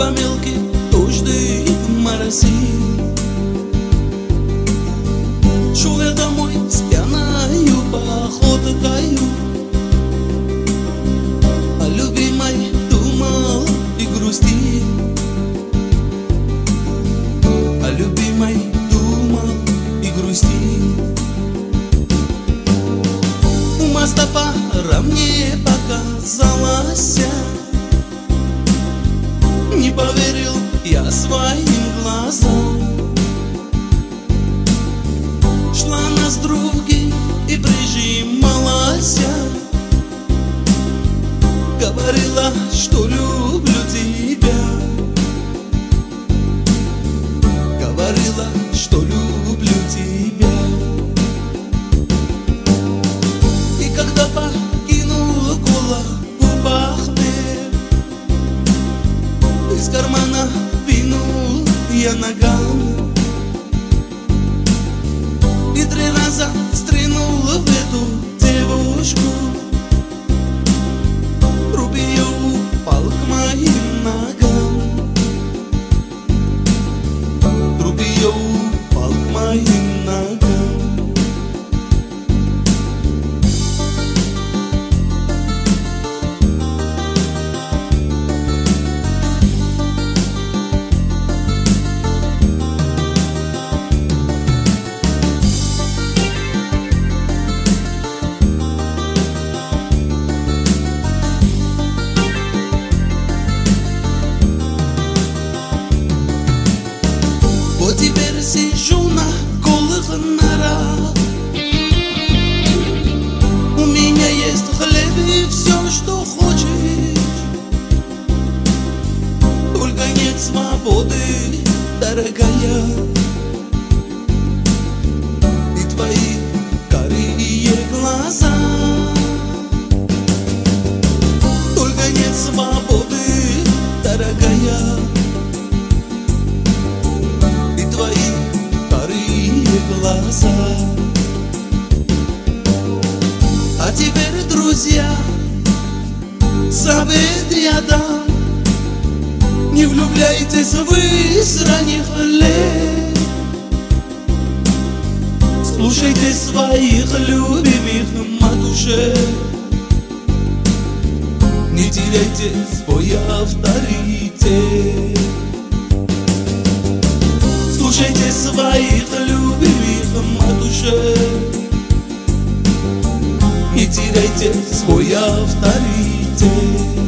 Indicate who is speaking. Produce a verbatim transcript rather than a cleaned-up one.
Speaker 1: по мелким дождям моросил. Шел я домой с пьяною походкою, о любимой думал и грустил, о любимой думал и грустил. У моста пора мне показалось, не поверил я своим глазам. Шла она с другим и прижималась, говорила, что люблю тебя, говорила, что люблю тебя. И когда покинул голову Бахтер, из кармана вынул я наган и три раза стрянул в эту девушку. Труп ее упал к моим ногам, труп ее упал к моим ногам. Вот теперь сижу на голых норах, у меня есть хлеб и все, что хочешь, только нет свободы, дорогая, и твои карие глаза. Только нет свободы, дорогая, твои карие глаза. А теперь, друзья, совет я дам: не влюбляйтесь вы с ранних лет, слушайте своих любимых матушек, не теряйте свой авторитет. Слушайте своих любимых матушек, не теряйте свой авторитет.